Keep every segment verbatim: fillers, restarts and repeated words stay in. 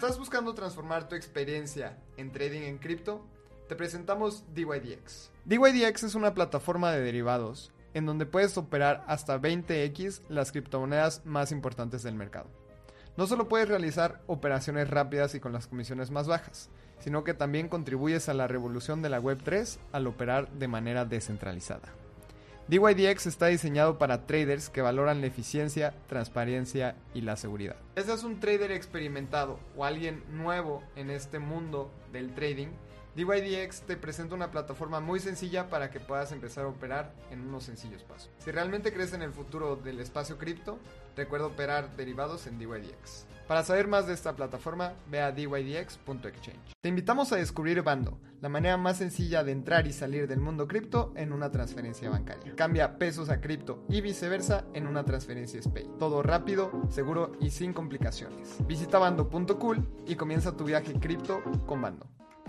¿Estás buscando transformar tu experiencia en trading en cripto? Te presentamos D Y D X. D Y D X es una plataforma de derivados en donde puedes operar hasta veinte equis las criptomonedas más importantes del mercado. No solo puedes realizar operaciones rápidas y con las comisiones más bajas, sino que también contribuyes a la revolución de la web tres al operar de manera descentralizada. D Y D X está diseñado para traders que valoran la eficiencia, transparencia y la seguridad. Si eres un trader experimentado o alguien nuevo en este mundo del trading, D Y D X te presenta una plataforma muy sencilla para que puedas empezar a operar en unos sencillos pasos. Si realmente crees en el futuro del espacio cripto, recuerda operar derivados en D Y D X. Para saber más de esta plataforma, ve a d y d x punto exchange. Te invitamos a descubrir Bando, la manera más sencilla de entrar y salir del mundo cripto en una transferencia bancaria. Cambia pesos a cripto y viceversa en una transferencia SPAY. Todo rápido, seguro y sin complicaciones. Visita bando punto cool y comienza tu viaje cripto con Bando.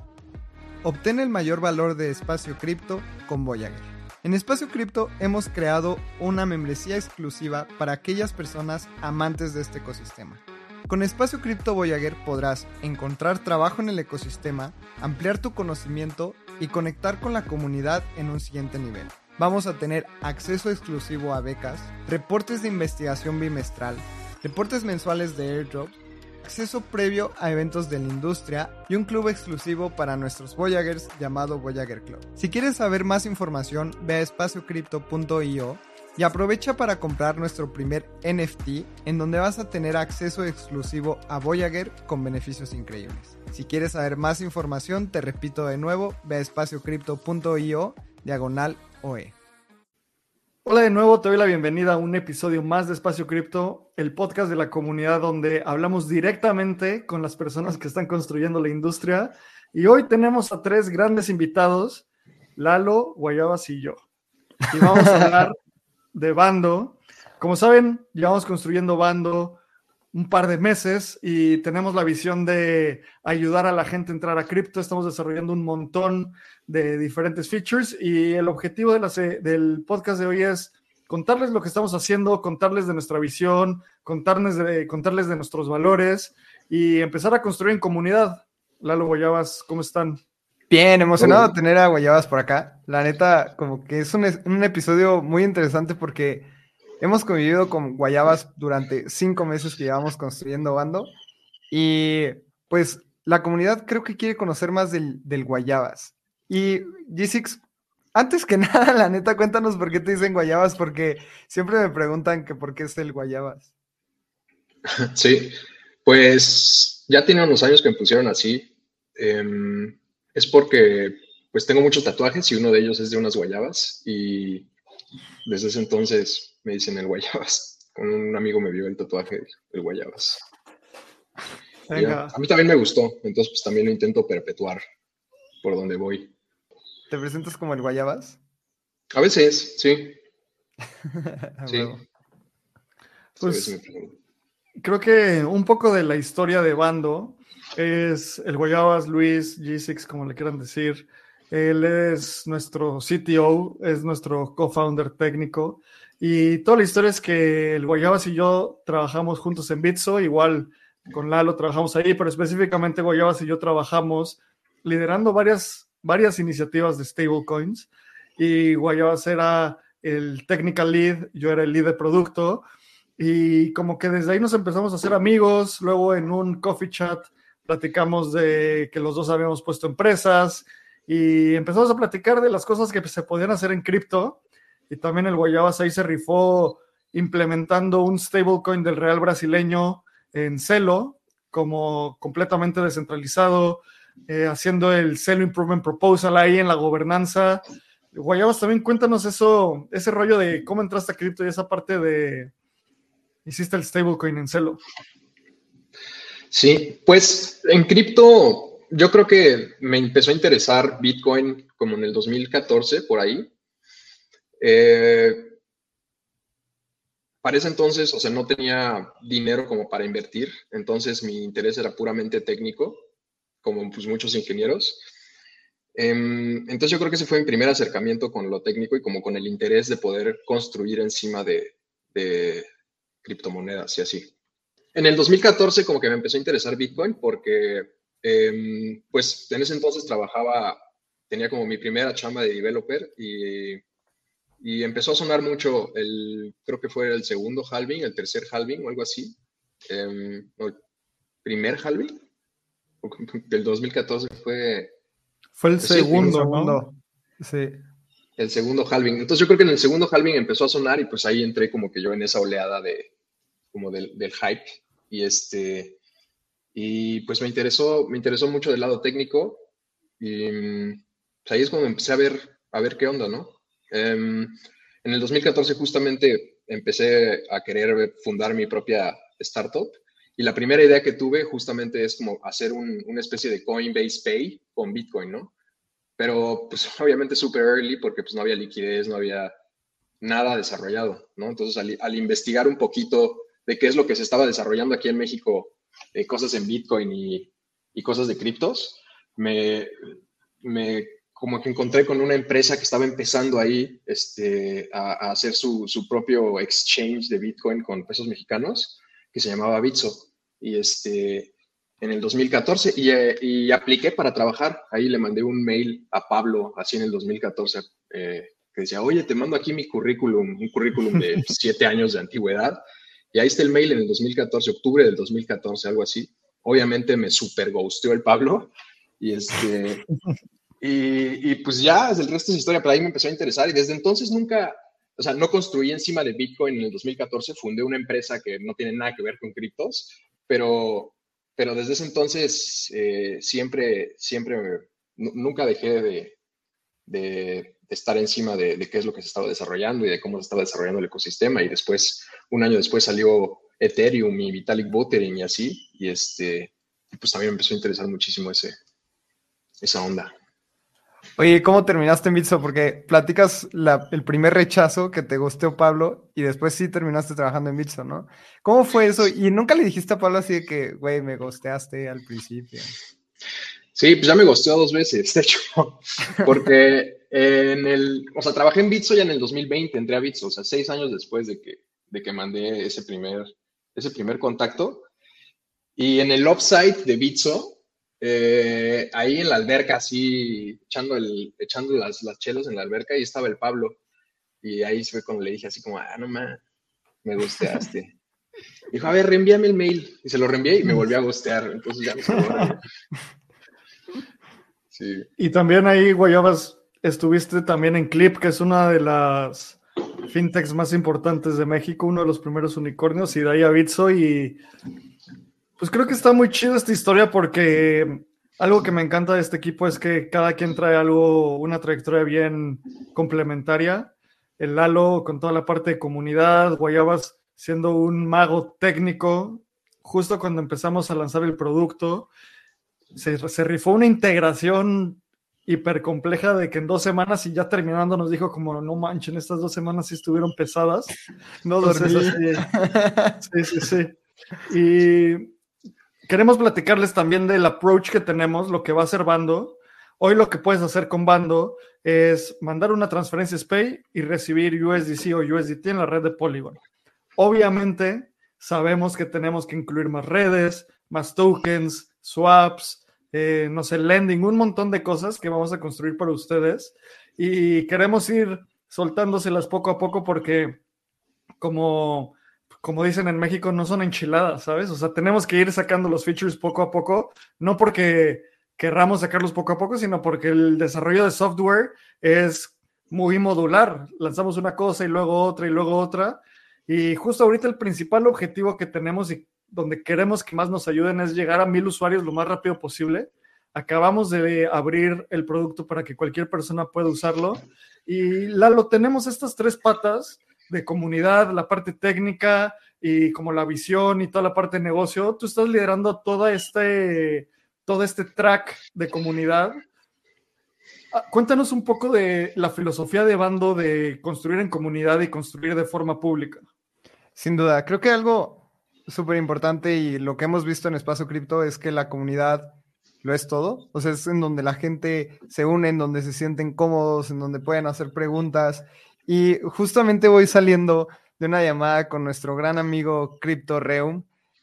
Obtén el mayor valor de espacio cripto con Voyager. En Espacio Cripto hemos creado una membresía exclusiva para aquellas personas amantes de este ecosistema. Con Espacio Cripto Voyager podrás encontrar trabajo en el ecosistema, ampliar tu conocimiento y conectar con la comunidad en un siguiente nivel. Vamos a tener acceso exclusivo a becas, reportes de investigación bimestral, reportes mensuales de airdrop, acceso previo a eventos de la industria y un club exclusivo para nuestros Voyagers llamado Voyager Club. Si quieres saber más información, ve a espacio cripto punto i o y aprovecha para comprar nuestro primer N F T, en donde vas a tener acceso exclusivo a Voyager con beneficios increíbles. Si quieres saber más información, te repito de nuevo, ve a espacio cripto punto i o diagonal O E. Hola de nuevo, te doy la bienvenida a un episodio más de Espacio Cripto, el podcast de la comunidad donde hablamos directamente con las personas que están construyendo la industria. Y hoy tenemos a tres grandes invitados, Lalo, Guayabas y yo. Y vamos a hablar de Bando. Como saben, llevamos construyendo Bando un par de meses y tenemos la visión de ayudar a la gente a entrar a cripto. Estamos desarrollando un montón de diferentes features y el objetivo de la, del podcast de hoy es contarles lo que estamos haciendo, contarles de nuestra visión, contarles de, contarles de nuestros valores y empezar a construir en comunidad. Lalo, Guayabas, ¿cómo están? Bien, emocionado de tener a Guayabas por acá. La neta, como que es un, un episodio muy interesante porque hemos convivido con Guayabas durante cinco meses que llevamos construyendo Bando y pues la comunidad creo que quiere conocer más del, del Guayabas. Y G seis, antes que nada, la neta, cuéntanos por qué te dicen Guayabas, porque siempre me preguntan que por qué es el Guayabas. Sí, pues ya tiene unos años que me pusieron así. Eh, es porque pues tengo muchos tatuajes y uno de ellos es de unas guayabas y desde ese entonces me dicen el Guayabas. Con un amigo me vio el tatuaje del Guayabas. Ya, a mí también me gustó, entonces pues también lo intento perpetuar por donde voy. ¿Te presentas como el Guayabas? A veces, sí. Sí. Pues creo que un poco de la historia de Bando es el Guayabas, Luis, G seis, como le quieran decir. Él es nuestro C T O, es nuestro co-founder técnico. Y toda la historia es que el Guayabas y yo trabajamos juntos en Bitso, igual con Lalo trabajamos ahí, pero específicamente Guayabas y yo trabajamos liderando varias, varias iniciativas de stablecoins. Y Guayabas era el technical lead, yo era el lead de producto. Y como que desde ahí nos empezamos a hacer amigos. Luego en un coffee chat platicamos de que los dos habíamos puesto empresas y empezamos a platicar de las cosas que se podían hacer en cripto. Y también el Guayabas ahí se rifó implementando un stablecoin del real brasileño en Celo, como completamente descentralizado, eh, haciendo el Celo Improvement Proposal ahí en la gobernanza. Guayabas, también cuéntanos eso, ese rollo de cómo entraste a cripto y esa parte de hiciste el stablecoin en Celo. Sí, pues en cripto yo creo que me empezó a interesar Bitcoin como en el dos mil catorce, por ahí. Eh, para ese entonces, o sea, no tenía dinero como para invertir, entonces mi interés era puramente técnico, como pues muchos ingenieros. Eh, entonces yo creo que ese fue mi primer acercamiento con lo técnico y como con el interés de poder construir encima de, de criptomonedas y así. en el dos mil catorce como que me empezó a interesar Bitcoin porque eh, pues en ese entonces trabajaba, tenía como mi primera chamba de developer y, y empezó a sonar mucho el, creo que fue el segundo halving, el tercer halving o algo así. Eh, no, el primer halving del dos mil catorce fue... Fue el sí, segundo, el segundo, ¿no? Sí. El segundo halving. Entonces yo creo que en el segundo halving empezó a sonar y pues ahí entré como que yo en esa oleada de, como del, del hype. Y este, y pues me interesó, me interesó mucho del lado técnico y pues ahí es cuando empecé a ver, a ver qué onda, ¿no? Um, en el dos mil catorce justamente empecé a querer fundar mi propia startup y la primera idea que tuve justamente es como hacer un, una especie de Coinbase Pay con Bitcoin, ¿no? Pero pues obviamente super early porque pues no había liquidez, no había nada desarrollado, ¿no? Entonces al, al investigar un poquito de qué es lo que se estaba desarrollando aquí en México, eh, cosas en Bitcoin y, y cosas de criptos, me, me como que encontré con una empresa que estaba empezando ahí este, a, a hacer su, su propio exchange de Bitcoin con pesos mexicanos, que se llamaba Bitso. Y este, en el dos mil catorce, y, eh, y apliqué para trabajar. Ahí le mandé un mail a Pablo, así en el dos mil catorce, eh, que decía, oye, te mando aquí mi currículum, un currículum de siete años de antigüedad. Y ahí está el mail en el dos mil catorce, octubre del dos mil catorce, algo así. Obviamente me super ghosteó el Pablo. Y este... Y, y pues ya, el resto es historia, pero ahí me empezó a interesar y desde entonces nunca, o sea, no construí encima de Bitcoin en el dos mil catorce, fundé una empresa que no tiene nada que ver con criptos, pero, pero desde ese entonces eh, siempre, siempre, nunca dejé de, de, de estar encima de, de qué es lo que se estaba desarrollando y de cómo se estaba desarrollando el ecosistema y después, un año después salió Ethereum y Vitalik Buterin y así, y este, pues también me empezó a interesar muchísimo ese, esa onda. Oye, ¿cómo terminaste en Bitso? Porque platicas la, el primer rechazo que te gusteó Pablo y después sí terminaste trabajando en Bitso, ¿no? ¿Cómo fue eso? Y nunca le dijiste a Pablo así de que, güey, me gusteaste al principio. Sí, pues ya me gusteó dos veces, de hecho, porque en el, o sea, trabajé en Bitso ya en el dos mil veinte, entré a Bitso, o sea, seis años después de que, de que mandé ese primer, ese primer contacto. Y en el offsite de Bitso, eh, ahí en la alberca, así, echando, el, echando las, las chelas en la alberca, ahí estaba el Pablo. Y ahí fue cuando le dije así como, ah, no ma, me gusteaste. Dijo, a ver, reenvíame el mail. Y se lo reenvié y me volvió a gustear. Entonces ya no se lo Sí. Y también ahí, Guayabas, estuviste también en Clip, que es una de las fintechs más importantes de México, uno de los primeros unicornios, y de ahí a Bitso. Y pues creo que está muy chida esta historia porque algo que me encanta de este equipo es que cada quien trae algo, una trayectoria bien complementaria. El Lalo con toda la parte de comunidad, Guayabas siendo un mago técnico, justo cuando empezamos a lanzar el producto. Se, se rifó una integración hiper compleja de que en dos semanas y ya terminando nos dijo como no manchen, estas dos semanas sí estuvieron pesadas. No dormí. Entonces, así, sí, sí, sí. Y queremos platicarles también del approach que tenemos, lo que va a hacer Bando. Hoy lo que puedes hacer con Bando es mandar una transferencia SPAY y recibir U S D C o U S D T en la red de Polygon. Obviamente sabemos que tenemos que incluir más redes, más tokens, swaps, eh, no sé, lending, un montón de cosas que vamos a construir para ustedes y queremos ir soltándoselas poco a poco porque como, como dicen en México no son enchiladas, ¿sabes? O sea, tenemos que ir sacando los features poco a poco, no porque querramos sacarlos poco a poco, sino porque el desarrollo de software es muy modular. Lanzamos una cosa y luego otra y luego otra. Y justo ahorita el principal objetivo que tenemos y donde queremos que más nos ayuden es llegar a mil usuarios lo más rápido posible. Acabamos de abrir el producto para que cualquier persona pueda usarlo. Y Lalo, tenemos estas tres patas de comunidad, la parte técnica y como la visión y toda la parte de negocio. Tú estás liderando todo este, todo este track de comunidad. Cuéntanos un poco de la filosofía de Bando de construir en comunidad y construir de forma pública. Sin duda, creo que algo súper importante y lo que hemos visto en Espacio Cripto es que la comunidad lo es todo. O sea, es en donde la gente se une, en donde se sienten cómodos, en donde pueden hacer preguntas. Y justamente voy saliendo de una llamada con nuestro gran amigo Crypto Reum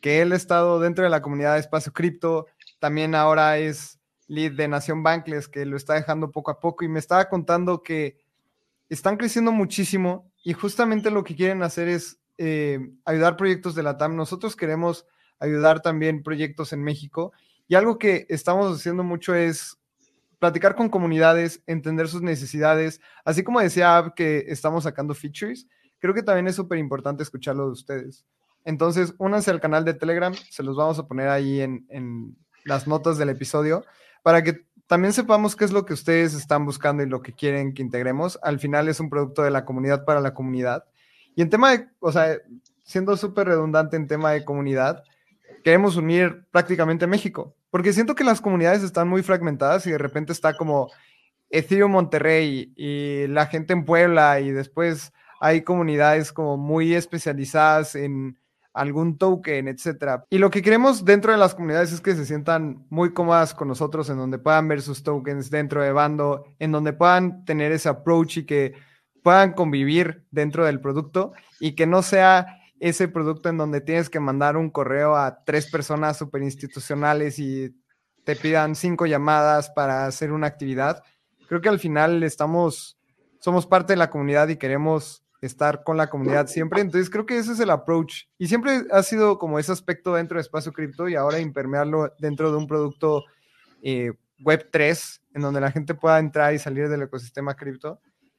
que él ha estado dentro de la comunidad de Espacio Cripto, también ahora es lead de Nación Bankless, que lo está dejando poco a poco, y me estaba contando que están creciendo muchísimo y justamente lo que quieren hacer es eh, ayudar proyectos de la T A M. Nosotros queremos ayudar también proyectos en México, y algo que estamos haciendo mucho es platicar con comunidades, entender sus necesidades, así como decía Ab que estamos sacando features. Creo que también es súper importante escucharlo de ustedes. Entonces, únanse al canal de Telegram, se los vamos a poner ahí en, en las notas del episodio, para que también sepamos qué es lo que ustedes están buscando y lo que quieren que integremos. Al final es un producto de la comunidad para la comunidad. Y en tema de, o sea, siendo súper redundante en tema de comunidad, queremos unir prácticamente México, porque siento que las comunidades están muy fragmentadas y de repente está como Ethereum Monterrey y la gente en Puebla, y después hay comunidades como muy especializadas en algún token, etcétera. Y lo que queremos dentro de las comunidades es que se sientan muy cómodas con nosotros, en donde puedan ver sus tokens dentro de Bando, en donde puedan tener ese approach y que puedan convivir dentro del producto, y que no sea ese producto en donde tienes que mandar un correo a tres personas súper institucionales y te pidan cinco llamadas para hacer una actividad. Creo que al final estamos, somos parte de la comunidad y queremos estar con la comunidad siempre. Entonces creo que ese es el approach, y siempre ha sido como ese aspecto dentro de Espacio Cripto, y ahora impermearlo dentro de un producto eh, web tres, en donde la gente pueda entrar y salir del ecosistema cripto,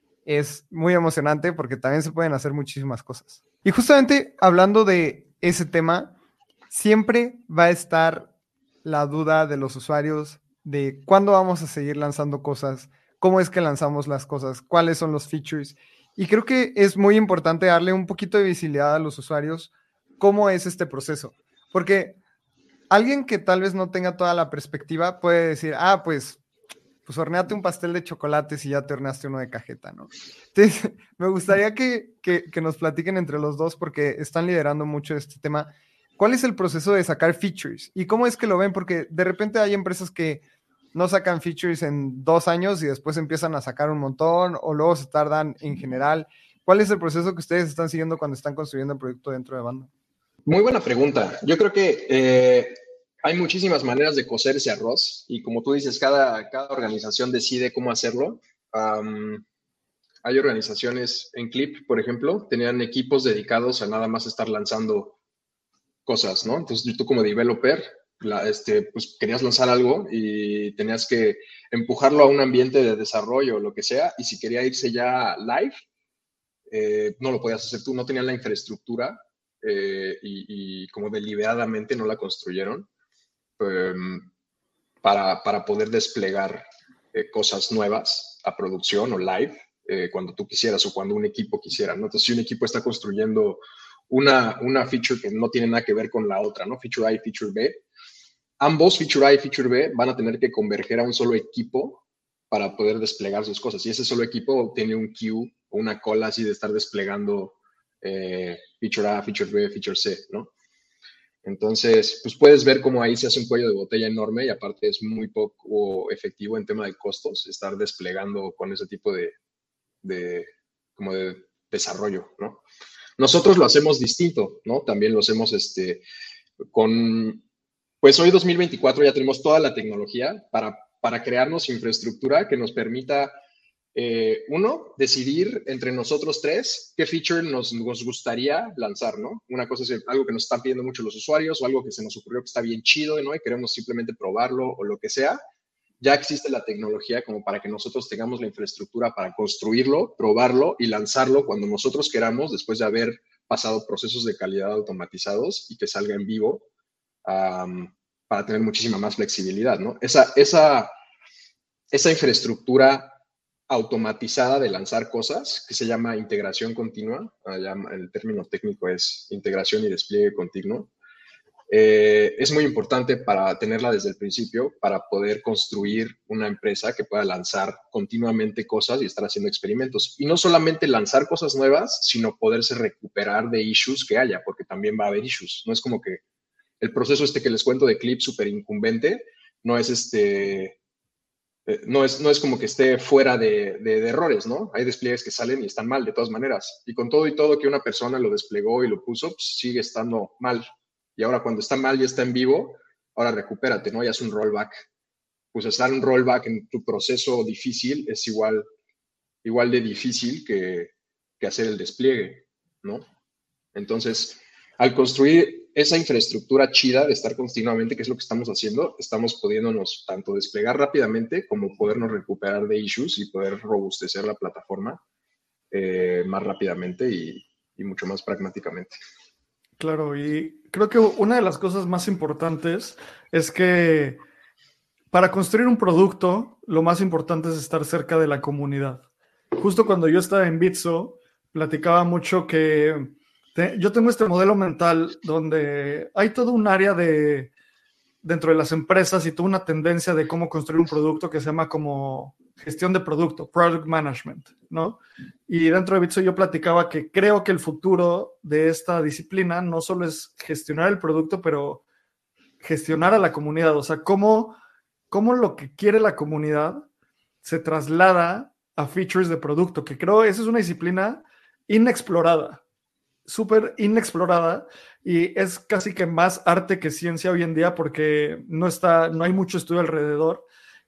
es muy emocionante porque también se pueden hacer muchísimas cosas. Y justamente hablando de ese tema, siempre va a estar la duda de los usuarios de cuándo vamos a seguir lanzando cosas, cómo es que lanzamos las cosas, cuáles son los features. Y creo que es muy importante darle un poquito de visibilidad a los usuarios cómo es este proceso. Porque alguien que tal vez no tenga toda la perspectiva puede decir, ah, pues, pues horneate un pastel de chocolates y ya te horneaste uno de cajeta, ¿no? Entonces, me gustaría que, que, que nos platiquen entre los dos, porque están liderando mucho este tema. ¿Cuál es el proceso de sacar features? ¿Y cómo es que lo ven? Porque de repente hay empresas que no sacan features en dos años y después empiezan a sacar un montón, o luego se tardan en general. ¿Cuál es el proceso que ustedes están siguiendo cuando están construyendo el proyecto dentro de Bando? Muy buena pregunta. Yo creo que eh, hay muchísimas maneras de cocer ese arroz, y como tú dices, cada, cada organización decide cómo hacerlo. Um, hay organizaciones, en Clip, por ejemplo, tenían equipos dedicados a nada más estar lanzando cosas, ¿no? Entonces tú como developer, la, este, pues querías lanzar algo y tenías que empujarlo a un ambiente de desarrollo o lo que sea, y si quería irse ya live, eh, no lo podías hacer tú, no tenían la infraestructura eh, y, y como deliberadamente no la construyeron eh, para, para poder desplegar eh, cosas nuevas a producción o live eh, cuando tú quisieras o cuando un equipo quisiera, ¿no? Entonces si un equipo está construyendo Una, una feature que no tiene nada que ver con la otra, ¿no? Feature A y Feature B. Ambos, Feature A y Feature B, van a tener que converger a un solo equipo para poder desplegar sus cosas. Y ese solo equipo tiene un queue o una cola así de estar desplegando eh, Feature A, Feature B, Feature C, ¿no? Entonces, pues puedes ver cómo ahí se hace un cuello de botella enorme, y aparte es muy poco efectivo en tema de costos estar desplegando con ese tipo de, de como de desarrollo, ¿no? Nosotros lo hacemos distinto, ¿no? También lo hacemos este, con, pues hoy dos mil veinticuatro ya tenemos toda la tecnología para, para crearnos infraestructura que nos permita, eh, uno, decidir entre nosotros tres qué feature nos, nos gustaría lanzar, ¿no? Una cosa es algo que nos están pidiendo mucho los usuarios, o algo que se nos ocurrió que está bien chido, ¿no? Y queremos simplemente probarlo o lo que sea. Ya existe la tecnología como para que nosotros tengamos la infraestructura para construirlo, probarlo y lanzarlo cuando nosotros queramos, después de haber pasado procesos de calidad automatizados y que salga en vivo, um, para tener muchísima más flexibilidad, ¿no? Esa, esa, esa infraestructura automatizada de lanzar cosas, que se llama integración continua, el término técnico es integración y despliegue continuo, Eh, es muy importante para tenerla desde el principio, para poder construir una empresa que pueda lanzar continuamente cosas y estar haciendo experimentos. Y no solamente lanzar cosas nuevas, sino poderse recuperar de issues que haya, porque también va a haber issues. No es como que el proceso este que les cuento de Clip súper incumbente, no es este... Eh, no, es, no es como que esté fuera de, de, de errores, ¿no? Hay despliegues que salen y están mal de todas maneras. Y con todo y todo que una persona lo desplegó y lo puso, pues sigue estando mal. Y ahora cuando está mal y está en vivo, ahora recupérate, ¿no? Y haz un rollback. Pues hacer un rollback en tu proceso difícil es igual, igual de difícil que, que hacer el despliegue, ¿no? Entonces, al construir esa infraestructura chida de estar continuamente, que es lo que estamos haciendo, estamos pudiéndonos tanto desplegar rápidamente como podernos recuperar de issues y poder robustecer la plataforma eh, más rápidamente y, y mucho más pragmáticamente. Claro, y creo que una de las cosas más importantes es que para construir un producto, lo más importante es estar cerca de la comunidad. Justo cuando yo estaba en Bitso, platicaba mucho que te, yo tengo este modelo mental donde hay todo un área de dentro de las empresas y toda una tendencia de cómo construir un producto que se llama como gestión de producto, product management, ¿no? Y dentro de Bitso yo platicaba que creo que el futuro de esta disciplina no solo es gestionar el producto, pero gestionar a la comunidad, o sea, cómo, cómo lo que quiere la comunidad se traslada a features de producto, que creo esa es una disciplina inexplorada, súper inexplorada, y es casi que más arte que ciencia hoy en día porque no, está, no hay mucho estudio alrededor.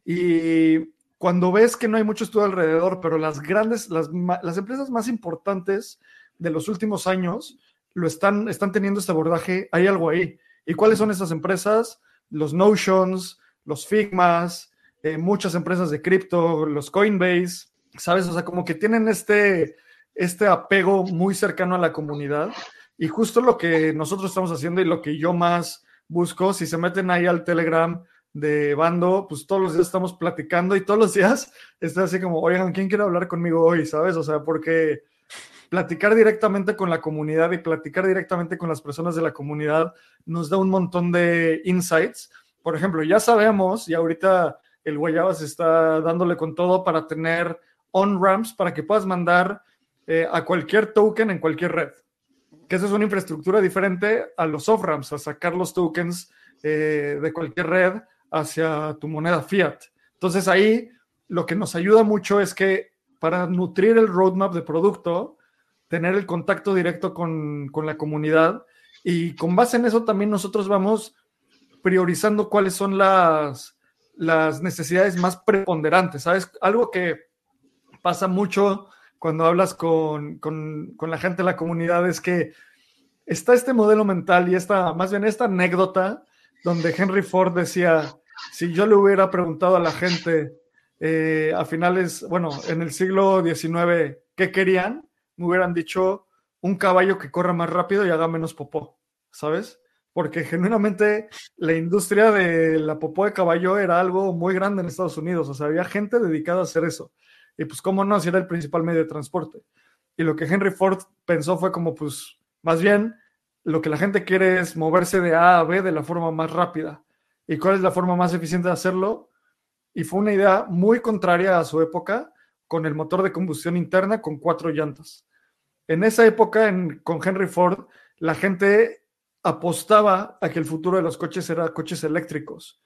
Y cuando ves que no hay mucho estudio alrededor, pero las grandes, las, las empresas más importantes de los últimos años lo están, están teniendo este abordaje, hay algo ahí. ¿Y cuáles son esas empresas? Los Notions, los Figmas, eh, muchas empresas de cripto, los Coinbase, ¿sabes? O sea, como que tienen este, este apego muy cercano a la comunidad. Y justo lo que nosotros estamos haciendo y lo que yo más busco, si se meten ahí al Telegram de Bando, pues todos los días estamos platicando y todos los días está así como, oigan, ¿quién quiere hablar conmigo hoy? ¿Sabes? O sea, porque platicar directamente con la comunidad y platicar directamente con las personas de la comunidad nos da un montón de insights. Por ejemplo, ya sabemos, y ahorita el Guayabas está dándole con todo para tener on-ramps para que puedas mandar eh, a cualquier token en cualquier red. Que esa es una infraestructura diferente a los off-ramps, a sacar los tokens eh, de cualquier red hacia tu moneda fiat. Entonces ahí lo que nos ayuda mucho es que para nutrir el roadmap de producto, tener el contacto directo con, con la comunidad, y con base en eso también nosotros vamos priorizando cuáles son las, las necesidades más preponderantes, ¿sabes? Algo que pasa mucho cuando hablas con, con, con la gente de la comunidad es que está este modelo mental y esta, más bien esta anécdota donde Henry Ford decía, si yo le hubiera preguntado a la gente eh, a finales, bueno, en el siglo diecinueve, ¿qué querían? Me hubieran dicho un caballo que corra más rápido y haga menos popó, ¿sabes? Porque genuinamente la industria de la popó de caballo era algo muy grande en Estados Unidos, o sea, había gente dedicada a hacer eso. Y pues, ¿cómo no? Si era el principal medio de transporte. Y lo que Henry Ford pensó fue como, pues, más bien, lo que la gente quiere es moverse de A a B de la forma más rápida. ¿Y cuál es la forma más eficiente de hacerlo? Y fue una idea muy contraria a su época, con el motor de combustión interna con cuatro llantas. En esa época, en, con Henry Ford, la gente apostaba a que el futuro de los coches era coches eléctricos.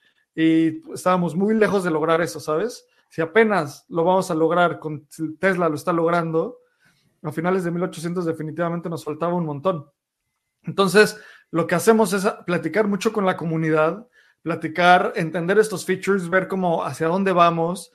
Y estábamos muy lejos de lograr eso, ¿sabes? Si apenas lo vamos a lograr, con Tesla lo está logrando, a finales de mil ochocientos definitivamente nos faltaba un montón. Entonces, lo que hacemos es platicar mucho con la comunidad, platicar, entender estos features, ver cómo hacia dónde vamos,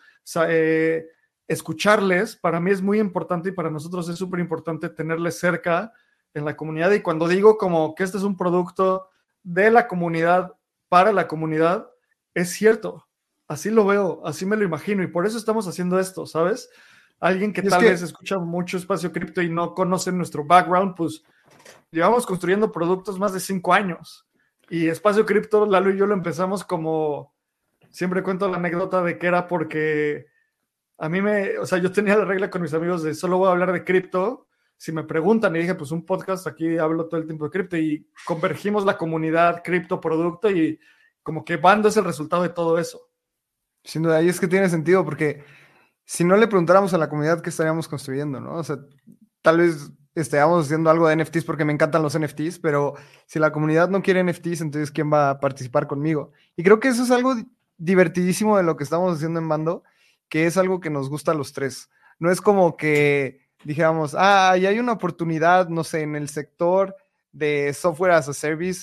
eh, escucharles. Para mí es muy importante y para nosotros es súper importante tenerles cerca en la comunidad. Y cuando digo como que este es un producto de la comunidad para la comunidad, es cierto. Así lo veo, así me lo imagino, y por eso estamos haciendo esto, ¿sabes? Alguien que tal que... vez escucha mucho Espacio Cripto y no conoce nuestro background, pues llevamos construyendo productos más de cinco años. Y Espacio Cripto, Lalo y yo lo empezamos como, siempre cuento la anécdota de que era porque a mí me, o sea, yo tenía la regla con mis amigos de solo voy a hablar de cripto. Si me preguntan, y dije, pues un podcast, aquí hablo todo el tiempo de cripto, y convergimos la comunidad cripto producto, y como que Bando es el resultado de todo eso. Sin duda, y es que tiene sentido, porque si no le preguntáramos a la comunidad qué estaríamos construyendo, ¿no? O sea, tal vez estaríamos haciendo algo de N F Ts porque me encantan los N F Ts, pero si la comunidad no quiere N F Ts, entonces ¿quién va a participar conmigo? Y creo que eso es algo divertidísimo de lo que estamos haciendo en Bando, que es algo que nos gusta a los tres. No es como que dijéramos, ah, y hay una oportunidad, no sé, en el sector de software as a service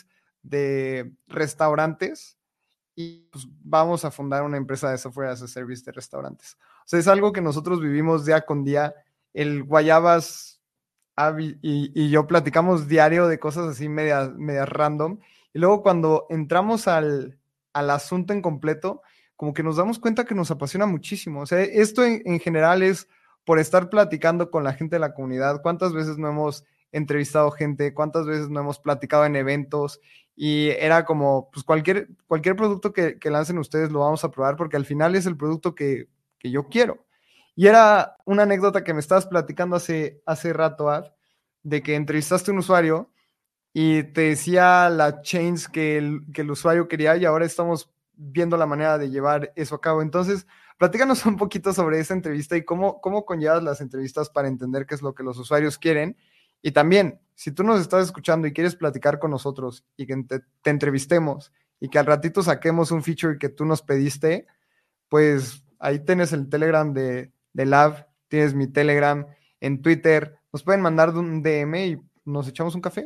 de restaurantes y pues, vamos a fundar una empresa de software as a service de restaurantes. O sea, es algo que nosotros vivimos día con día. El Guayabas Avi y, y yo platicamos diario de cosas así medias, medias random. Y luego cuando entramos al, al asunto en completo, como que nos damos cuenta que nos apasiona muchísimo. O sea, esto en, en general es por estar platicando con la gente de la comunidad. ¿Cuántas veces no hemos entrevistado gente? ¿Cuántas veces no hemos platicado en eventos? Y era como, pues cualquier, cualquier producto que, que lancen ustedes lo vamos a probar porque al final es el producto que, que yo quiero. Y era una anécdota que me estabas platicando hace, hace rato, Ad, de que entrevistaste a un usuario y te decía la change que el, que el usuario quería y ahora estamos viendo la manera de llevar eso a cabo. Entonces, platícanos un poquito sobre esa entrevista y cómo, cómo conllevas las entrevistas para entender qué es lo que los usuarios quieren. Y también, si tú nos estás escuchando y quieres platicar con nosotros y que te, te entrevistemos y que al ratito saquemos un feature que tú nos pediste, pues ahí tienes el Telegram de, de Lab, tienes mi Telegram en Twitter. Nos pueden mandar un D M y nos echamos un café.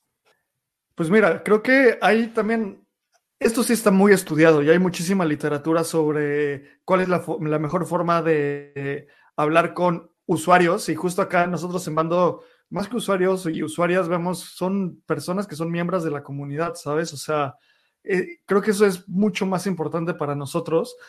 Pues mira, creo que hay también, esto sí está muy estudiado y hay muchísima literatura sobre cuál es la, la mejor forma de eh, hablar con usuarios. Y justo acá nosotros en Bando, más que usuarios y usuarias, vemos, son personas que son miembros de la comunidad, ¿sabes? O sea, eh, creo que eso es mucho más importante para nosotros.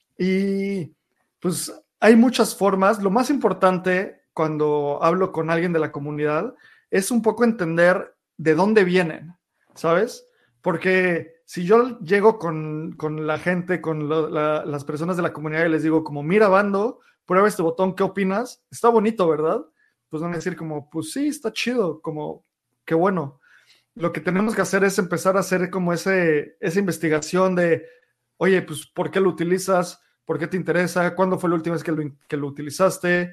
Y pues hay muchas formas. Lo más importante cuando hablo con alguien de la comunidad es un poco entender de dónde vienen, ¿sabes? Porque si yo llego con, con la gente, con lo, la, las personas de la comunidad y les digo como, mira, Bando, prueba este botón, ¿qué opinas? Está bonito, ¿verdad? Pues van a decir como, pues sí, está chido, como, qué bueno. Lo que tenemos que hacer es empezar a hacer como ese, esa investigación de, oye, pues, ¿por qué lo utilizas? ¿Por qué te interesa? ¿Cuándo fue la última vez que lo, que lo utilizaste?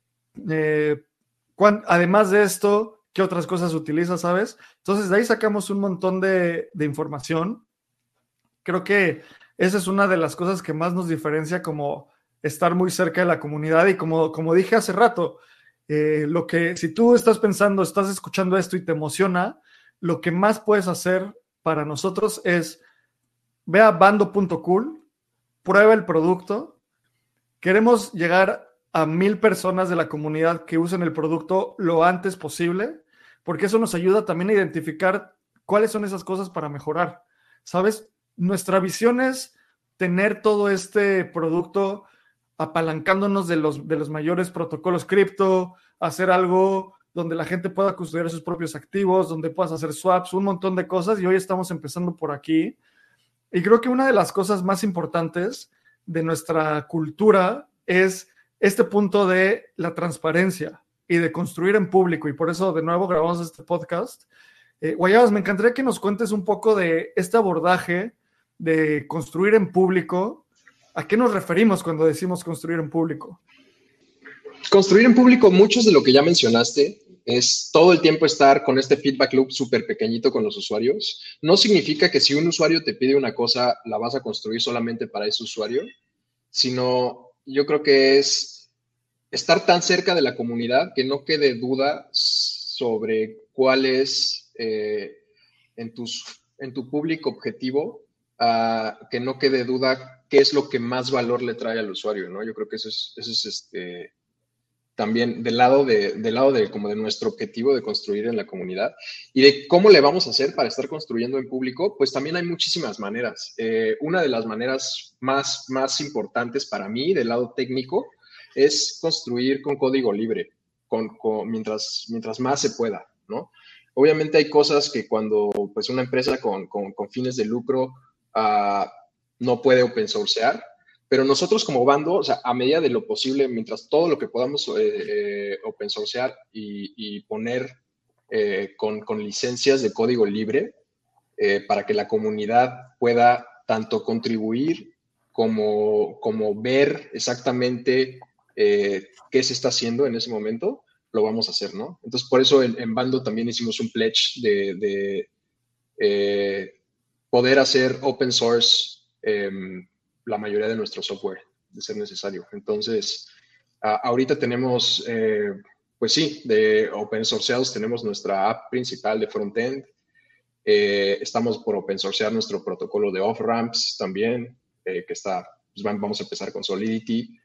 Eh, cuán, además de esto, ¿qué otras cosas utilizas, sabes? Entonces, de ahí sacamos un montón de, de información. Creo que esa es una de las cosas que más nos diferencia, como estar muy cerca de la comunidad. Y como, como dije hace rato, eh, lo que, si tú estás pensando, estás escuchando esto y te emociona, lo que más puedes hacer para nosotros es ve a bando punto cool, prueba el producto. Queremos llegar a mil personas de la comunidad que usen el producto lo antes posible, porque eso nos ayuda también a identificar cuáles son esas cosas para mejorar. ¿Sabes? Nuestra visión es tener todo este producto apalancándonos de los, de los mayores protocolos cripto, hacer algo donde la gente pueda custodiar sus propios activos, donde puedas hacer swaps, un montón de cosas, y hoy estamos empezando por aquí. Y creo que una de las cosas más importantes de nuestra cultura es este punto de la transparencia y de construir en público, y por eso de nuevo grabamos este podcast. Eh, Guayabas, me encantaría que nos cuentes un poco de este abordaje de construir en público. ¿A qué nos referimos cuando decimos construir en público? Construir en público, muchos de lo que ya mencionaste, es todo el tiempo estar con este feedback loop súper pequeñito con los usuarios. No significa que si un usuario te pide una cosa, la vas a construir solamente para ese usuario, sino yo creo que es estar tan cerca de la comunidad que no quede duda sobre cuál es eh, en, tus, en tu público objetivo, uh, que no quede duda qué es lo que más valor le trae al usuario, ¿no? Yo creo que eso es, eso es este, también del lado, de, del lado de, como de nuestro objetivo de construir en la comunidad. Y de cómo le vamos a hacer para estar construyendo en público, pues también hay muchísimas maneras. Eh, una de las maneras más, más importantes para mí, del lado técnico, es construir con código libre, con, con, mientras, mientras más se pueda, ¿no? Obviamente hay cosas que cuando pues, una empresa con, con, con fines de lucro uh, no puede open sourcear, pero nosotros como Bando, o sea, a medida de lo posible, mientras todo lo que podamos eh, eh, open sourcear y, y poner eh, con, con licencias de código libre eh, para que la comunidad pueda tanto contribuir como, como ver exactamente eh, qué se está haciendo en ese momento, lo vamos a hacer, ¿no? Entonces, por eso en, en Bando también hicimos un pledge de, de eh, poder hacer open source eh, la mayoría de nuestro software, de ser necesario. Entonces, uh, ahorita tenemos, eh, pues sí, de open sourceados tenemos nuestra app principal de frontend. Eh, estamos por open sourcear nuestro protocolo de off-ramps también, eh, que está, pues vamos a empezar con Solidity.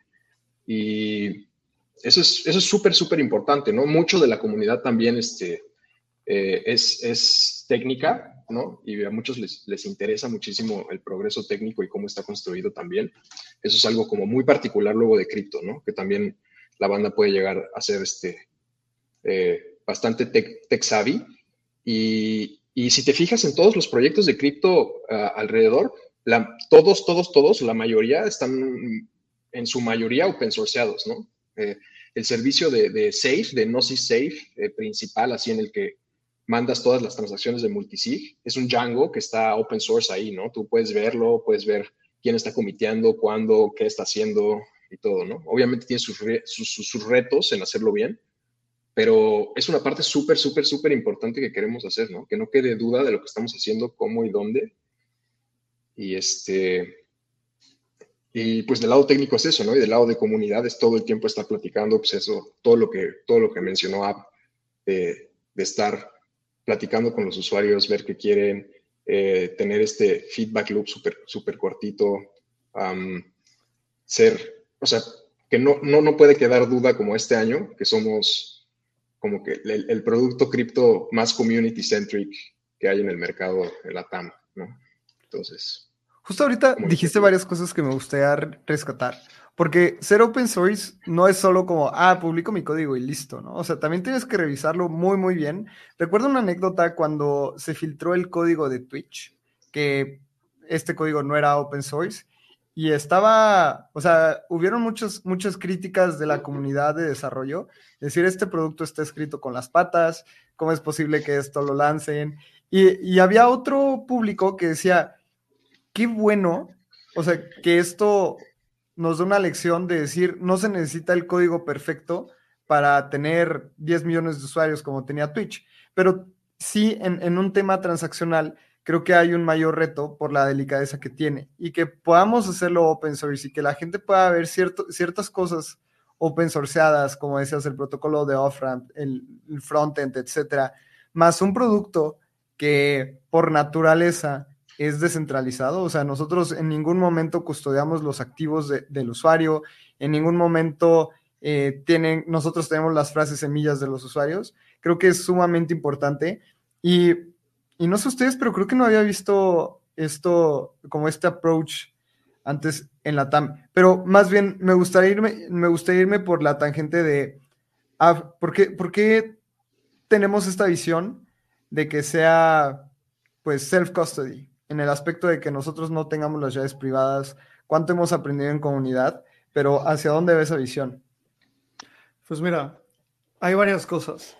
Y eso es eso es súper, súper importante, ¿no? Mucho de la comunidad también este, eh, es, es técnica, ¿no? Y a muchos les, les interesa muchísimo el progreso técnico y cómo está construido también. Eso es algo como muy particular luego de cripto, ¿no? Que también la banda puede llegar a ser este, eh, bastante tech, tech savvy. Y, y si te fijas en todos los proyectos de cripto uh, alrededor, la, todos, todos, todos, la mayoría están en su mayoría open sourceados, ¿no? Eh, el servicio de, de Safe, de Gnosis Safe, eh, principal, así en el que mandas todas las transacciones de multisig, es un Django que está open source ahí, ¿no? Tú puedes verlo, puedes ver quién está comiteando, cuándo, qué está haciendo y todo, ¿no? Obviamente tiene sus, re, sus, sus retos en hacerlo bien, pero es una parte súper, súper, súper importante que queremos hacer, ¿no? Que no quede duda de lo que estamos haciendo, cómo y dónde. Y este... Y pues del lado técnico es eso, ¿no? Y del lado de comunidad es todo el tiempo estar platicando, pues eso, todo lo que, todo lo que mencionó Ab, de, de estar platicando con los usuarios, ver qué quieren, eh, tener este feedback loop súper súper cortito, um, ser, o sea, que no, no, no puede quedar duda como este año, que somos como que el, el producto cripto más community-centric que hay en el mercado, en la T A M, ¿no? Entonces... Justo ahorita dijiste varias cosas que me gustaría rescatar, porque ser open source no es solo como, ah, publico mi código y listo, ¿no? O sea, también tienes que revisarlo muy, muy bien. Recuerdo una anécdota cuando se filtró el código de Twitch, que este código no era open source, y estaba, o sea, hubieron muchos, muchas críticas de la comunidad de desarrollo, es decir, este producto está escrito con las patas, ¿cómo es posible que esto lo lancen? Y, y había otro público que decía... Qué bueno, o sea, que esto nos da una lección de decir, no se necesita el código perfecto para tener diez millones de usuarios como tenía Twitch, pero sí en, en un tema transaccional creo que hay un mayor reto por la delicadeza que tiene y que podamos hacerlo open source y que la gente pueda ver cierto, ciertas cosas open sourceadas, como decías, el protocolo de off-ramp, el, el frontend, etcétera, más un producto que por naturaleza es descentralizado, o sea, nosotros en ningún momento custodiamos los activos de, del usuario, en ningún momento eh, tienen, nosotros tenemos las frases semillas de los usuarios, creo que es sumamente importante y, y no sé ustedes, pero creo que no había visto esto, como este approach antes en la T A M, pero más bien me gustaría irme, me gustaría irme por la tangente de, ah, ¿por qué, por qué tenemos esta visión de que sea, pues, self-custody? En el aspecto de que nosotros no tengamos las llaves privadas, cuánto hemos aprendido en comunidad, pero ¿hacia dónde va esa visión? Pues mira, hay varias cosas.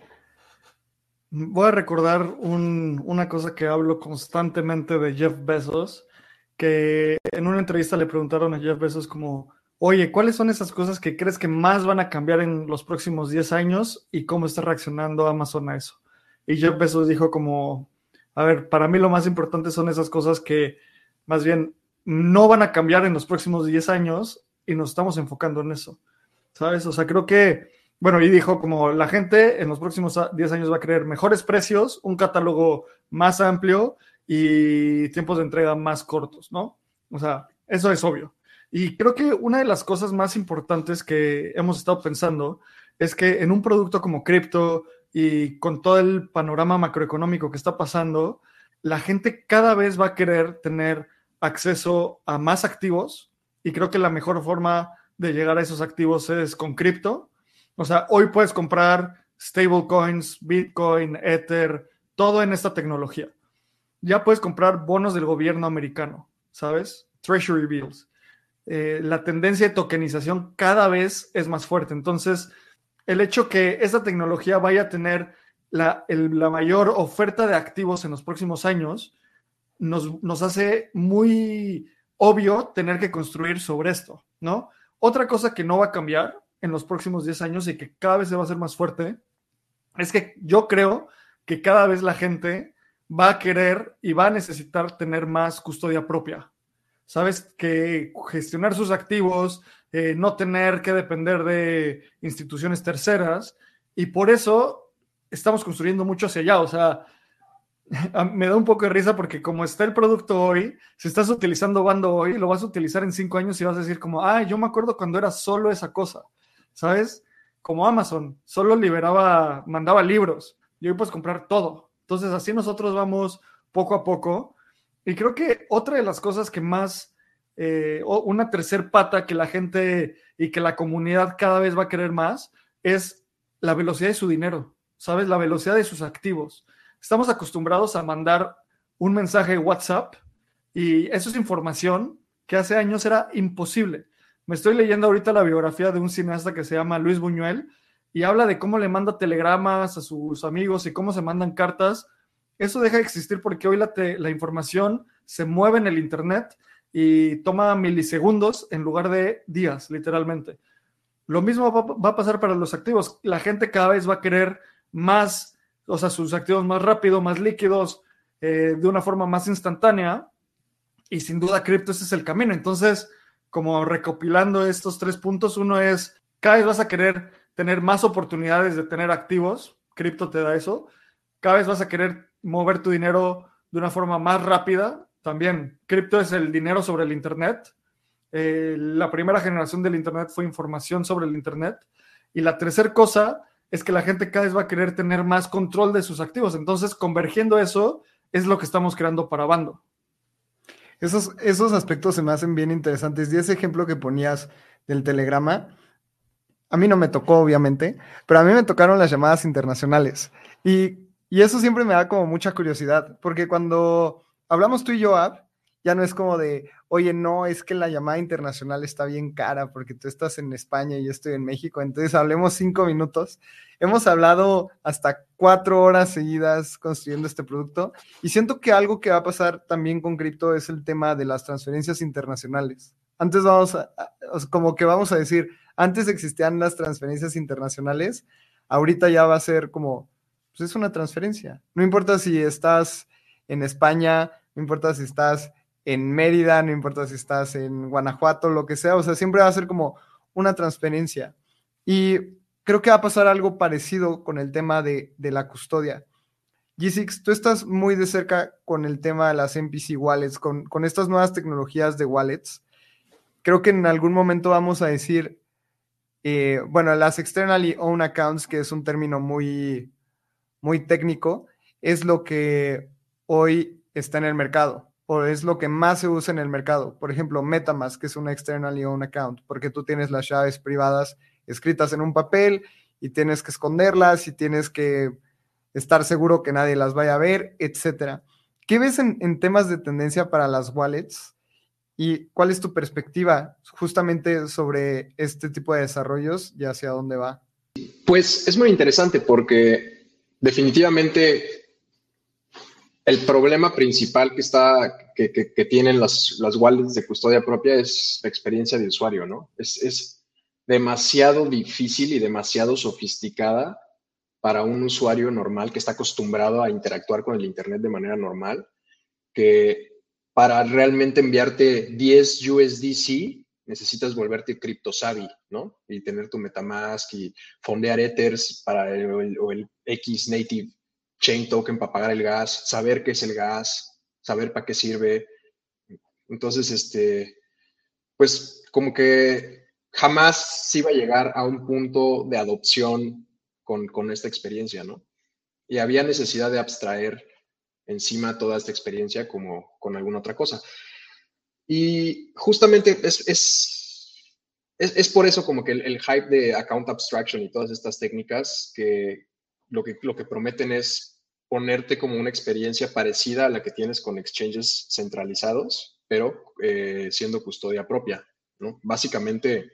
Voy a recordar un, una cosa que hablo constantemente de Jeff Bezos, que en una entrevista le preguntaron a Jeff Bezos como, oye, ¿cuáles son esas cosas que crees que más van a cambiar en los próximos diez años y cómo está reaccionando Amazon a eso? Y Jeff Bezos dijo como... A ver, para mí lo más importante son esas cosas que más bien no van a cambiar en los próximos diez años y nos estamos enfocando en eso, ¿sabes? O sea, creo que, bueno, y dijo como la gente en los próximos diez años va a querer mejores precios, un catálogo más amplio y tiempos de entrega más cortos, ¿no? O sea, eso es obvio. Y creo que una de las cosas más importantes que hemos estado pensando es que en un producto como cripto, y con todo el panorama macroeconómico que está pasando, la gente cada vez va a querer tener acceso a más activos y creo que la mejor forma de llegar a esos activos es con cripto. O sea, hoy puedes comprar stablecoins, Bitcoin, Ether, todo en esta tecnología. Ya puedes comprar bonos del gobierno americano, ¿sabes? Treasury bills. Eh, la tendencia de tokenización cada vez es más fuerte. Entonces, el hecho que esta tecnología vaya a tener la, el, la mayor oferta de activos en los próximos años nos, nos hace muy obvio tener que construir sobre esto, ¿no? Otra cosa que no va a cambiar en los próximos diez años y que cada vez se va a hacer más fuerte es que yo creo que cada vez la gente va a querer y va a necesitar tener más custodia propia. ¿Sabes? Que gestionar sus activos, eh, no tener que depender de instituciones terceras, y por eso estamos construyendo mucho hacia allá. O sea, Me da un poco de risa porque como está el producto hoy, si estás utilizando Bando hoy, lo vas a utilizar en cinco años y vas a decir como, ah, yo me acuerdo cuando era solo esa cosa, ¿sabes? Como Amazon, solo liberaba, mandaba libros y hoy puedes comprar todo. Entonces así nosotros vamos poco a poco. Y creo que otra de las cosas que más, eh, una tercer pata que la gente y que la comunidad cada vez va a querer más es la velocidad de su dinero, ¿sabes? La velocidad de sus activos. Estamos acostumbrados a mandar un mensaje de WhatsApp y eso es información que hace años era imposible. Me estoy leyendo ahorita la biografía de un cineasta que se llama Luis Buñuel y habla de cómo le manda telegramas a sus amigos y cómo se mandan cartas. Eso deja de existir porque hoy la, te, la información se mueve en el internet y toma milisegundos en lugar de días, literalmente. Lo mismo va, va a pasar para los activos. La gente cada vez va a querer más, o sea, sus activos más rápido, más líquidos, eh, de una forma más instantánea, y sin duda cripto ese es el camino. Entonces, como recopilando estos tres puntos, uno es, cada vez vas a querer tener más oportunidades de tener activos, cripto te da eso, cada vez vas a querer mover tu dinero de una forma más rápida, también cripto es el dinero sobre el internet. Eh, la primera generación del internet fue información sobre el internet, y la tercera cosa es que la gente cada vez va a querer tener más control de sus activos. Entonces, convergiendo eso es lo que estamos creando para Bando. Esos, esos aspectos se me hacen bien interesantes. Y ese ejemplo que ponías del telegrama, a mí no me tocó, obviamente, pero a mí me tocaron las llamadas internacionales. Y, y eso siempre me da como mucha curiosidad, porque cuando hablamos tú y yo, Ab, ya no es como de, oye, no, es que la llamada internacional está bien cara porque tú estás en España y yo estoy en México, entonces hablemos cinco minutos. Hemos hablado hasta cuatro horas seguidas construyendo este producto y siento que algo que va a pasar también con cripto es el tema de las transferencias internacionales. Antes vamos a, a como que vamos a decir, antes existían las transferencias internacionales, ahorita ya va a ser como, pues es una transferencia. No importa si estás en España, no importa si estás en Mérida, no importa si estás en Guanajuato, lo que sea, o sea, siempre va a ser como una transferencia. Y creo que va a pasar algo parecido con el tema de, de la custodia. G seis, tú estás muy de cerca con el tema de las M P C wallets, con, con estas nuevas tecnologías de wallets. Creo que en algún momento vamos a decir, eh, bueno, las externally owned accounts, que es un término muy, muy técnico, es lo que hoy está en el mercado, o es lo que más se usa en el mercado. Por ejemplo, MetaMask, que es una externally owned account, porque tú tienes las llaves privadas escritas en un papel y tienes que esconderlas y tienes que estar seguro que nadie las vaya a ver, etcétera. ¿Qué ves en, en temas de tendencia para las wallets? ¿Y cuál es tu perspectiva justamente sobre este tipo de desarrollos y hacia dónde va? Pues es muy interesante porque definitivamente el problema principal que, está, que, que, que tienen las, las wallets de custodia propia es la experiencia de usuario, ¿no? Es, es demasiado difícil y demasiado sofisticada para un usuario normal que está acostumbrado a interactuar con el Internet de manera normal, que para realmente enviarte diez U S D C necesitas volverte criptosavvy, ¿no? Y tener tu MetaMask y fondear Ethers para el, o el X Native Chain Token para pagar el gas, saber qué es el gas, saber para qué sirve. Entonces, este, pues como que jamás se iba a llegar a un punto de adopción con, con esta experiencia, ¿no? Y había necesidad de abstraer encima toda esta experiencia como con alguna otra cosa. Y justamente es, es, es, es por eso como que el, el hype de account abstraction y todas estas técnicas que lo, que lo que prometen es ponerte como una experiencia parecida a la que tienes con exchanges centralizados, pero eh, siendo custodia propia, ¿no? Básicamente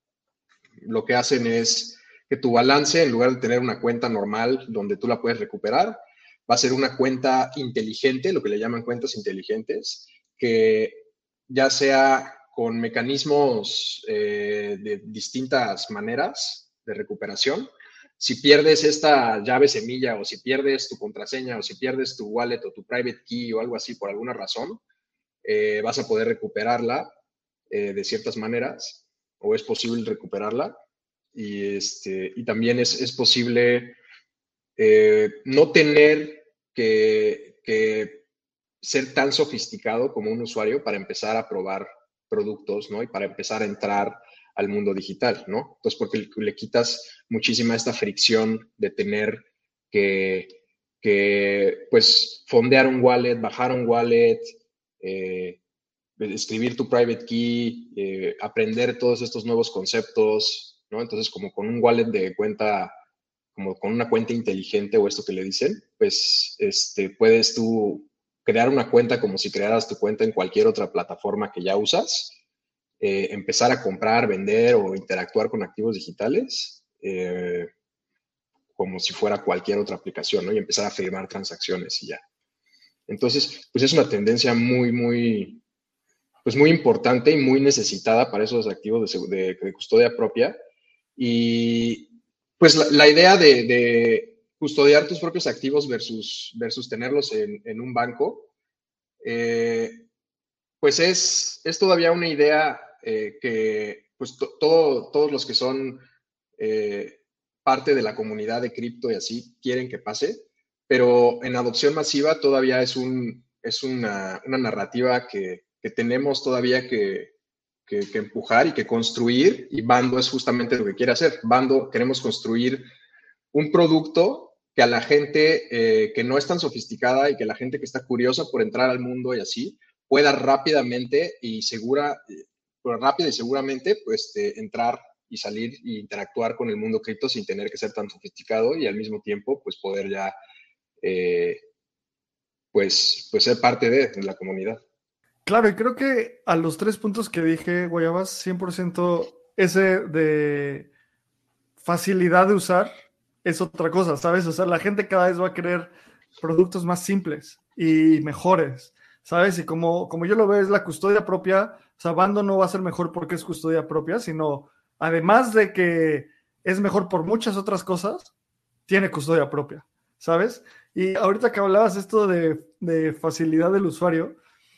lo que hacen es que tu balance, en lugar de tener una cuenta normal donde tú la puedes recuperar, va a ser una cuenta inteligente, lo que le llaman cuentas inteligentes, que ya sea con mecanismos eh, de distintas maneras de recuperación. Si pierdes esta llave semilla o si pierdes tu contraseña o si pierdes tu wallet o tu private key o algo así por alguna razón, eh, vas a poder recuperarla eh, de ciertas maneras o es posible recuperarla. Y, este, y también es, es posible eh, no tener que, que ser tan sofisticado como un usuario para empezar a probar productos, ¿no? Y para empezar a entrar al mundo digital, ¿no? Entonces, porque le quitas muchísima esta fricción de tener que, que pues, fondear un wallet, bajar un wallet, eh, escribir tu private key, eh, aprender todos estos nuevos conceptos, ¿no? Entonces, como con un wallet de cuenta, como con una cuenta inteligente o esto que le dicen, pues, este, puedes tú crear una cuenta como si crearas tu cuenta en cualquier otra plataforma que ya usas, eh, empezar a comprar, vender o interactuar con activos digitales, eh, como si fuera cualquier otra aplicación, ¿no? Y empezar a firmar transacciones y ya. Entonces, pues es una tendencia muy, muy, pues muy importante y muy necesitada para esos activos de, de, de custodia propia. Y pues la, la idea de, de custodiar tus propios activos versus, versus tenerlos en, en un banco, eh, pues es, es todavía una idea eh, que pues to, todo, todos los que son eh, parte de la comunidad de cripto y así quieren que pase, pero en adopción masiva todavía es, un, es una, una narrativa que, que tenemos todavía que, que, que empujar y que construir, y Bando es justamente lo que quiere hacer. Bando queremos construir un producto que a la gente eh, que no es tan sofisticada y que la gente que está curiosa por entrar al mundo y así, pueda rápidamente y segura, pues rápida y seguramente, pues este, entrar y salir e interactuar con el mundo cripto sin tener que ser tan sofisticado y al mismo tiempo, pues poder ya, eh, pues, pues ser parte de, de la comunidad. Claro, y creo que a los tres puntos que dije, Guayabas, cien por ciento ese de facilidad de usar es otra cosa, ¿sabes? O sea, la gente cada vez va a querer productos más simples y mejores, ¿sabes? Y como, como yo lo veo, es la custodia propia. O sea, Bando no va a ser mejor porque es custodia propia, sino además de que es mejor por muchas otras cosas, tiene custodia propia, ¿sabes? Y ahorita que hablabas esto de, de facilidad del usuario,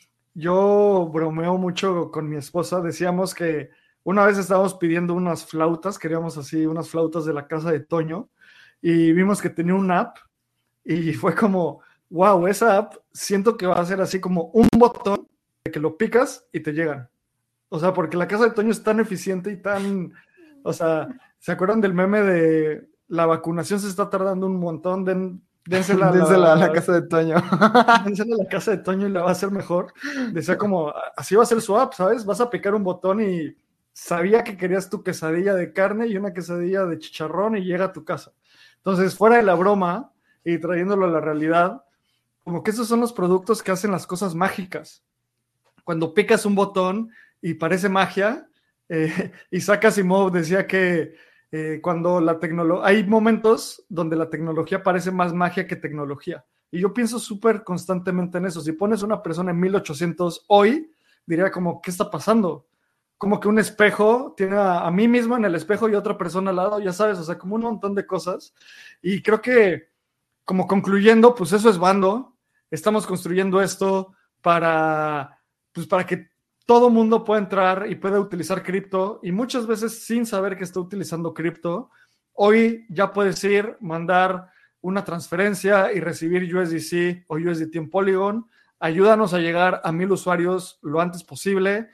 yo bromeo mucho con mi esposa. Decíamos que una vez estábamos pidiendo unas flautas, queríamos así unas flautas de la casa de Toño, y vimos que tenía una app y fue como, wow, esa app siento que va a ser así como un botón de que lo picas y te llegan. O sea, porque la casa de Toño es tan eficiente y tan, o sea, ¿se acuerdan del meme de la vacunación se está tardando un montón? Den, dénsela a la, Dénsela a la casa de Toño. dénsela a la casa de Toño y la va a hacer mejor. Decía como, así va a ser su app, ¿sabes? Vas a picar un botón y sabía que querías tu quesadilla de carne y una quesadilla de chicharrón y llega a tu casa. Entonces, fuera de la broma y trayéndolo a la realidad, como que esos son los productos que hacen las cosas mágicas. Cuando picas un botón y parece magia, eh, Isaac Asimov decía que eh, cuando la tecnología, hay momentos donde la tecnología parece más magia que tecnología. Y yo pienso súper constantemente en eso. Si pones una persona en mil ochocientos hoy, diría como, ¿qué está pasando? Como que un espejo tiene a, a mí mismo en el espejo y otra persona al lado, ya sabes, o sea, como un montón de cosas. Y creo que, como concluyendo, pues eso es Bando. Estamos construyendo esto para, pues para que todo mundo pueda entrar y pueda utilizar cripto, y muchas veces sin saber que está utilizando cripto. Hoy ya puedes ir, mandar una transferencia y recibir U S D C o U S D T en Polygon. Ayúdanos a llegar a mil usuarios lo antes posible.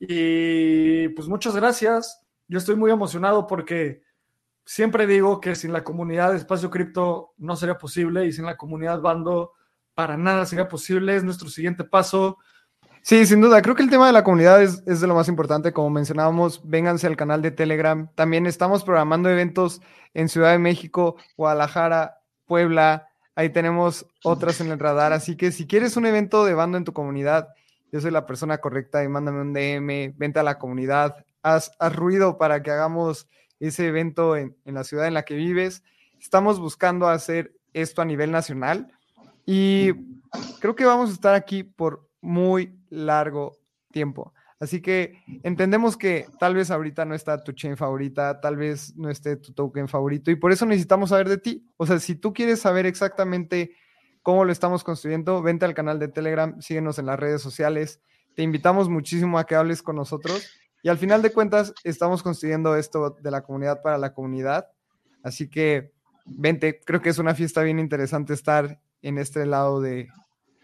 Y pues muchas gracias. Yo estoy muy emocionado porque siempre digo que sin la comunidad de Espacio Cripto no sería posible, y sin la comunidad Bando para nada sería posible. Es nuestro siguiente paso. Sí, sin duda. Creo que el tema de la comunidad es, es de lo más importante. Como mencionábamos, vénganse al canal de Telegram. También estamos programando eventos en Ciudad de México, Guadalajara, Puebla. Ahí tenemos otras en el radar. Así que si quieres un evento de Bando en tu comunidad, yo soy la persona correcta y mándame un D M, vente a la comunidad, haz, haz ruido para que hagamos ese evento en, en la ciudad en la que vives. Estamos buscando hacer esto a nivel nacional y creo que vamos a estar aquí por muy largo tiempo. Así que entendemos que tal vez ahorita no está tu chain favorita, tal vez no esté tu token favorito, y por eso necesitamos saber de ti. O sea, si tú quieres saber exactamente cómo lo estamos construyendo, vente al canal de Telegram, síguenos en las redes sociales. Te invitamos muchísimo a que hables con nosotros, y al final de cuentas estamos construyendo esto de la comunidad para la comunidad. Así que vente, creo que es una fiesta bien interesante estar en este lado de,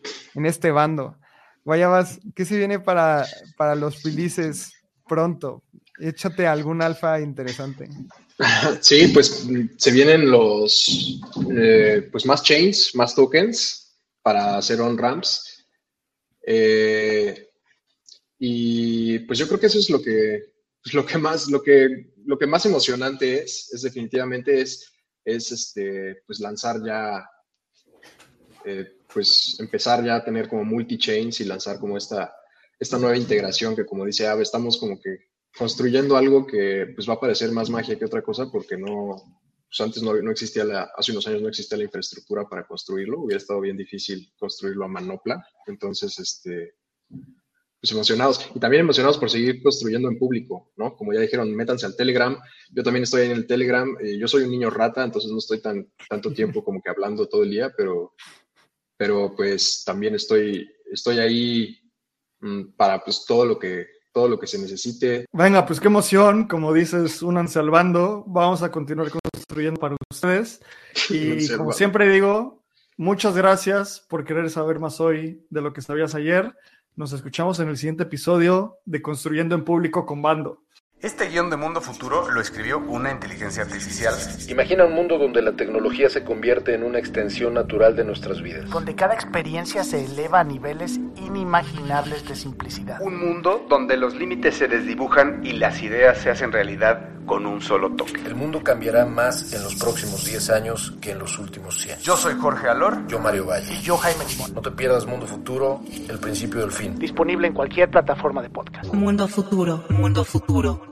en este bando. Guayabas, ¿qué se viene para, para los felices pronto? Échate algún alfa interesante. Sí, pues se vienen los eh, pues más chains, más tokens para hacer on-ramps. Eh, y pues yo creo que eso es lo que, pues lo que más, lo que, lo que más emocionante es, es definitivamente es, es este, pues lanzar ya, eh, pues empezar ya a tener como multi-chains y lanzar como esta, esta nueva integración que, como dice Abe, estamos como que construyendo algo que pues va a parecer más magia que otra cosa porque no, pues antes no, no existía la, hace unos años no existía la infraestructura para construirlo, hubiera estado bien difícil construirlo a manopla, entonces este, pues emocionados y también emocionados por seguir construyendo en público, ¿no? Como ya dijeron, métanse al Telegram, yo también estoy en el Telegram, eh, yo soy un niño rata, entonces no estoy tan, tanto tiempo como que hablando todo el día, pero, pero pues también estoy, estoy ahí mmm, para pues todo lo que todo lo que se necesite. Venga, pues qué emoción, como dices, únanse al bando, vamos a continuar construyendo para ustedes y como siempre digo, muchas gracias por querer saber más hoy de lo que sabías ayer. Nos escuchamos en el siguiente episodio de Construyendo en Público con Bando. Este guión de Mundo Futuro lo escribió una inteligencia artificial. Imagina un mundo donde la tecnología se convierte en una extensión natural de nuestras vidas. Donde cada experiencia se eleva a niveles inimaginables de simplicidad. Un mundo donde los límites se desdibujan y las ideas se hacen realidad con un solo toque. El mundo cambiará más en los próximos diez años que en los últimos cien. Yo soy Jorge Alor. Yo Mario Valle. Y yo Jaime Limón. No te pierdas Mundo Futuro, el principio del fin. Disponible en cualquier plataforma de podcast. Mundo Futuro, Mundo Futuro.